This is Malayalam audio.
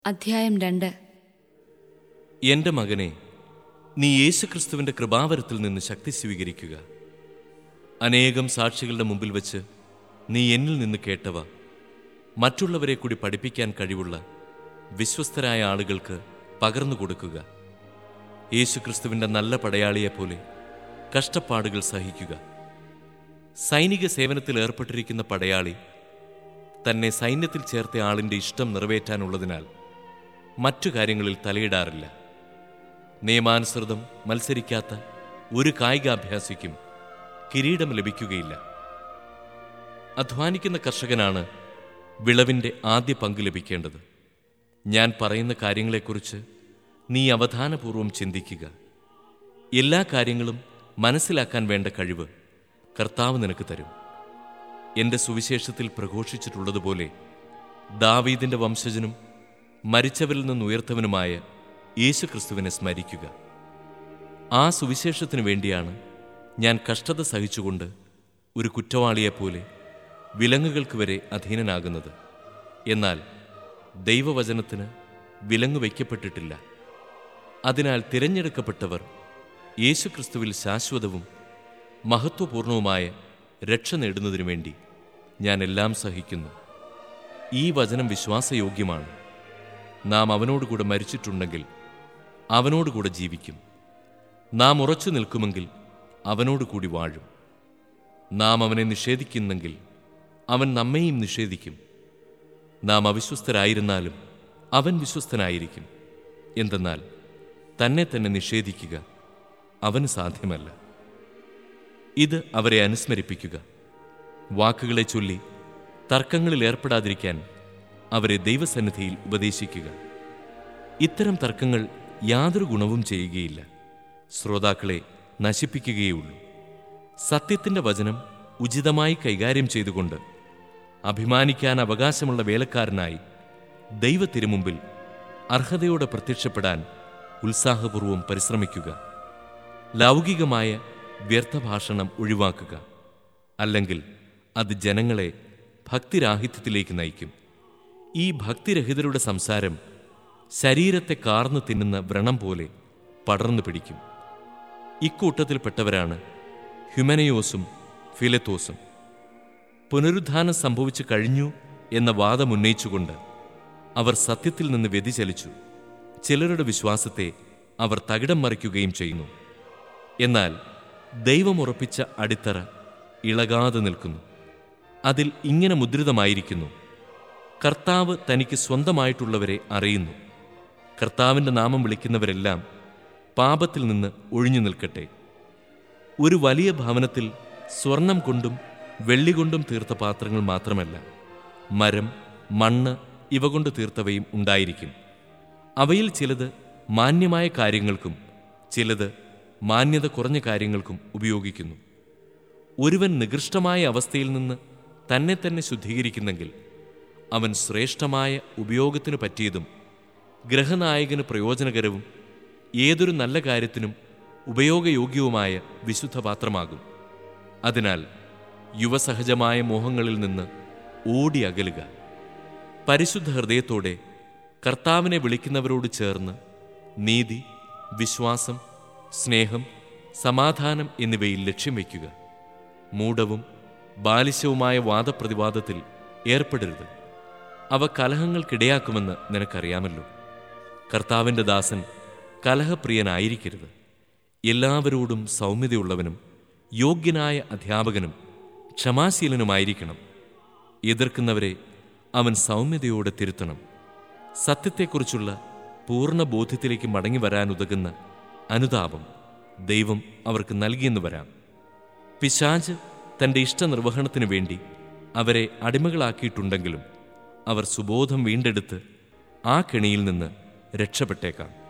അധ്യായം 2. എന്റെ മകനെ, നീ യേശുക്രിസ്തുവിന്റെ കൃപാവരത്തിൽ നിന്ന് ശക്തി സ്വീകരിക്കുക. അനേകം സാക്ഷികളുടെ മുമ്പിൽ വച്ച് നീ എന്നിൽ നിന്ന് കേട്ടവ മറ്റുള്ളവരെ കൂടി പഠിപ്പിക്കാൻ കഴിവുള്ള വിശ്വസ്തരായ ആളുകൾക്ക് പകർന്നു കൊടുക്കുക. യേശുക്രിസ്തുവിന്റെ നല്ല പടയാളിയെപ്പോലെ കഷ്ടപ്പാടുകൾ സഹിക്കുക. സൈനിക സേവനത്തിൽ ഏർപ്പെട്ടിരിക്കുന്ന പടയാളി തന്നെ സൈന്യത്തിൽ ചേർത്ത ആളിന്റെ ഇഷ്ടം നിറവേറ്റാനുള്ളതിനാൽ മറ്റു കാര്യങ്ങളിൽ തലയിടാറില്ല. നിയമാനുസൃതം മത്സരിക്കാത്ത ഒരു കായികാഭ്യാസിക്കും കിരീടം ലഭിക്കുകയില്ല. അധ്വാനിക്കുന്ന കർഷകനാണ് വിളവിന്റെ ആദ്യ പങ്ക് ലഭിക്കേണ്ടത്. ഞാൻ പറയുന്ന കാര്യങ്ങളെക്കുറിച്ച് നീ അവധാനപൂർവം ചിന്തിക്കുക. എല്ലാ കാര്യങ്ങളും മനസ്സിലാക്കാൻ വേണ്ട കഴിവ് കർത്താവ് നിനക്ക് തരും. എന്റെ സുവിശേഷത്തിൽ പ്രഘോഷിച്ചിട്ടുള്ളതുപോലെ ദാവീദിന്റെ വംശജനും മരിച്ചവരിൽ നിന്ന് ഉയർത്തവനുമായ യേശുക്രിസ്തുവിനെ സ്മരിക്കുക. ആ സുവിശേഷത്തിനു വേണ്ടിയാണ് ഞാൻ കഷ്ടത സഹിച്ചുകൊണ്ട് ഒരു കുറ്റവാളിയെപ്പോലെ വിലങ്ങുകൾക്ക് വരെ അധീനനാകുന്നത്. എന്നാൽ ദൈവവചനത്തിന് വിലങ്ങ് വയ്ക്കപ്പെട്ടിട്ടില്ല. അതിനാൽ തിരഞ്ഞെടുക്കപ്പെട്ടവർ യേശുക്രിസ്തുവിൽ ശാശ്വതവും മഹത്വപൂർണവുമായ രക്ഷ നേടുന്നതിനു വേണ്ടി ഞാൻ എല്ലാം സഹിക്കുന്നു. ഈ വചനം വിശ്വാസയോഗ്യമാണ്. നാം അവനോടുകൂടെ മരിച്ചിട്ടുണ്ടെങ്കിൽ അവനോടുകൂടെ ജീവിക്കും. നാം ഉറച്ചു നിൽക്കുമെങ്കിൽ അവനോടുകൂടി വാഴും. നാം അവനെ നിഷേധിക്കുന്നെങ്കിൽ അവൻ നമ്മെയും നിഷേധിക്കും. നാം അവിശ്വസ്തരായിരുന്നാലും അവൻ വിശ്വസ്തനായിരിക്കും. എന്തെന്നാൽ തന്നെ തന്നെ നിഷേധിക്കുക അവന് സാധ്യമല്ല. ഇത് അവരെ അനുസ്മരിപ്പിക്കുക. വാക്കുകളെ ചൊല്ലി തർക്കങ്ങളിൽ ഏർപ്പെടാതിരിക്കാൻ അവരെ ദൈവസന്നിധിയിൽ ഉപദേശിക്കുക. ഇത്തരം തർക്കങ്ങൾ യാതൊരു ഗുണവും ചെയ്യുകയില്ല, ശ്രോതാക്കളെ നശിപ്പിക്കുകയുള്ളൂ. സത്യത്തിന്റെ വചനം ഉചിതമായി കൈകാര്യം ചെയ്തുകൊണ്ട് അഭിമാനിക്കാൻ അവകാശമുള്ള വേലക്കാരനായി ദൈവത്തിരുമുമ്പിൽ അർഹതയോടെ പ്രത്യക്ഷപ്പെടാൻ ഉത്സാഹപൂർവം പരിശ്രമിക്കുക. ലൗകികമായ വ്യർത്ഥഭാഷണം ഒഴിവാക്കുക. അല്ലെങ്കിൽ അത് ജനങ്ങളെ ഭക്തിരാഹിത്യത്തിലേക്ക് നയിക്കും. ഈ ഭക്തിരഹിതരുടെ സംസാരം ശരീരത്തെ കാർന്നു തിന്നുന്ന വ്രണം പോലെ പടർന്നു പിടിക്കും. ഇക്കൂട്ടത്തിൽപ്പെട്ടവരാണ് ഹ്യുമനയോസും ഫിലത്തോസും. പുനരുദ്ധാനം സംഭവിച്ചു കഴിഞ്ഞു എന്ന വാദമുന്നയിച്ചുകൊണ്ട് അവർ സത്യത്തിൽ നിന്ന് വ്യതിചലിച്ചു. ചിലരുടെ വിശ്വാസത്തെ അവർ തകിടം മറിക്കുകയും ചെയ്യുന്നു. എന്നാൽ ദൈവമുറപ്പിച്ച അടിത്തറ ഇളകാതെ നിൽക്കുന്നു. അതിൽ ഇങ്ങനെ മുദ്രിതമായിരിക്കുന്നു: കർത്താവ് തനിക്ക് സ്വന്തമായിട്ടുള്ളവരെ അറിയുന്നു. കർത്താവിൻ്റെ നാമം വിളിക്കുന്നവരെല്ലാം പാപത്തിൽ നിന്ന് ഒഴിഞ്ഞു നിൽക്കട്ടെ. ഒരു വലിയ ഭവനത്തിൽ സ്വർണം കൊണ്ടും വെള്ളി കൊണ്ടും തീർത്ത പാത്രങ്ങൾ മാത്രമല്ല, മരം, മണ്ണ് ഇവ കൊണ്ട് തീർത്തവയും ഉണ്ടായിരിക്കും. അവയിൽ ചിലത് മാന്യമായ കാര്യങ്ങൾക്കും ചിലത് മാന്യത കുറഞ്ഞ കാര്യങ്ങൾക്കും ഉപയോഗിക്കുന്നു. ഒരുവൻ നികൃഷ്ടമായ അവസ്ഥയിൽ നിന്ന് തന്നെ തന്നെ ശുദ്ധീകരിക്കുന്നെങ്കിൽ അവൻ ശ്രേഷ്ഠമായ ഉപയോഗത്തിനു പറ്റിയതും ഗ്രഹനായകന് പ്രയോജനകരവും ഏതൊരു നല്ല കാര്യത്തിനും ഉപയോഗയോഗ്യവുമായ വിശുദ്ധപാത്രമാകും. അതിനാൽ യുവസഹജമായ മോഹങ്ങളിൽ നിന്ന് ഓടി അകലുക. പരിശുദ്ധ ഹൃദയത്തോടെ കർത്താവിനെ വിളിക്കുന്നവരോട് ചേർന്ന് നീതി, വിശ്വാസം, സ്നേഹം, സമാധാനം എന്നിവയിൽ ലക്ഷ്യം വയ്ക്കുക. മൂഢവും ബാലിശവുമായ വാദപ്രതിവാദത്തിൽ ഏർപ്പെടരുത്. അവ കലഹങ്ങൾക്കിടയാക്കുമെന്ന് നിനക്കറിയാമല്ലോ. കർത്താവിൻ്റെ ദാസൻ കലഹപ്രിയനായിരിക്കരുത്. എല്ലാവരോടും സൗമ്യതയുള്ളവനും യോഗ്യനായ അധ്യാപകനും ക്ഷമാശീലനുമായിരിക്കണം. എതിർക്കുന്നവരെ അവൻ സൗമ്യതയോടെ തിരുത്തണം. സത്യത്തെക്കുറിച്ചുള്ള പൂർണ്ണ ബോധ്യത്തിലേക്ക് മടങ്ങി വരാനുതകുന്ന അനുതാപം ദൈവം അവർക്ക് നൽകിയെന്ന് വരാം. പിശാച് തൻ്റെ ഇഷ്ടനിർവഹണത്തിനു വേണ്ടി അവരെ അടിമകളാക്കിയിട്ടുണ്ടെങ്കിലും അവർ സുബോധം വീണ്ടെടുത്ത് ആ കെണിയിൽ നിന്ന് രക്ഷപ്പെട്ടേക്കാം.